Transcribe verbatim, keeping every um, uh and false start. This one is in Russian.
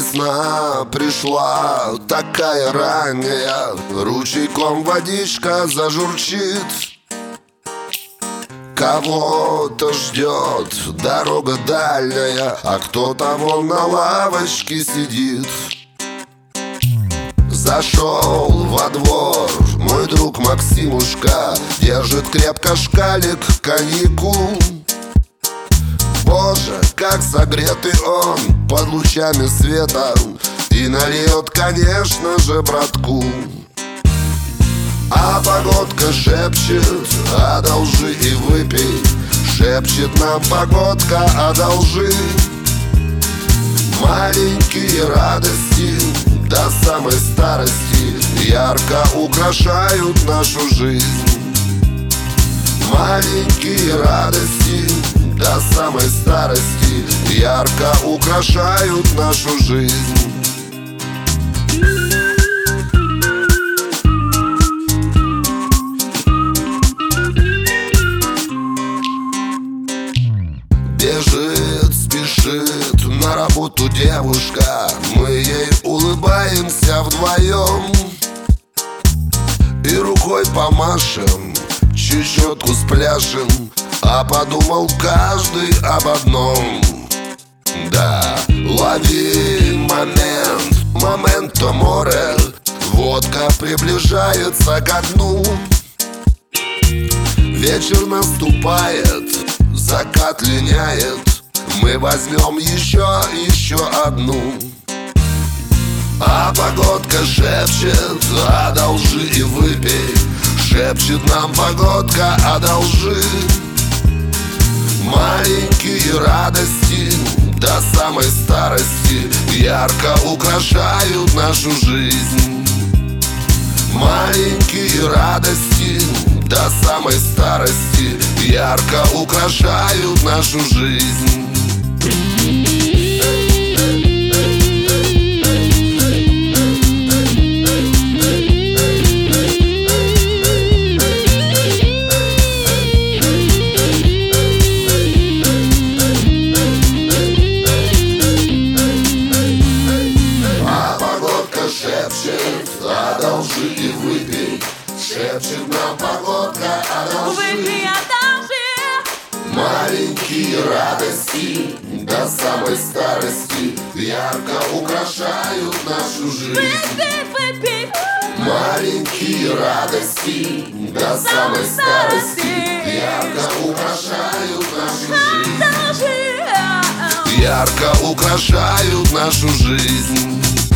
Весна пришла, такая ранняя, ручейком водичка зажурчит. Кого-то ждет дорога дальняя, а кто-то вон на лавочке сидит. Зашел во двор мой друг Максимушка, держит крепко шкалик коньяку. Боже, как согретый он под лучами света, и нальет, конечно же, братку. А погодка шепчет: одолжи и выпей. Шепчет нам погодка: одолжи. Маленькие радости до самой старости ярко украшают нашу жизнь. Маленькие радости до самой старости ярко украшают нашу жизнь. Бежит, спешит на работу девушка, мы ей улыбаемся вдвоем и рукой помашем, чечетку спляшем, а подумал каждый об одном. Да, лови момент, моменто море, водка приближается ко дну. Вечер наступает, закат линяет, мы возьмем еще, еще одну. А погодка шепчет: одолжи и выпей. Шепчет нам погодка: одолжи. Маленькие радости до самой старости ярко украшают нашу жизнь. Маленькие радости до самой старости ярко украшают нашу жизнь. Шепчет: одолжи и выпей. Шепчет нам погодка: одолжи. Выпей, одолжи. Маленькие радости до самой старости ярко украшают нашу жизнь. Выпей, выпей. Маленькие радости до самой старости ярко украшают нашу жизнь. Ярко украшают нашу жизнь.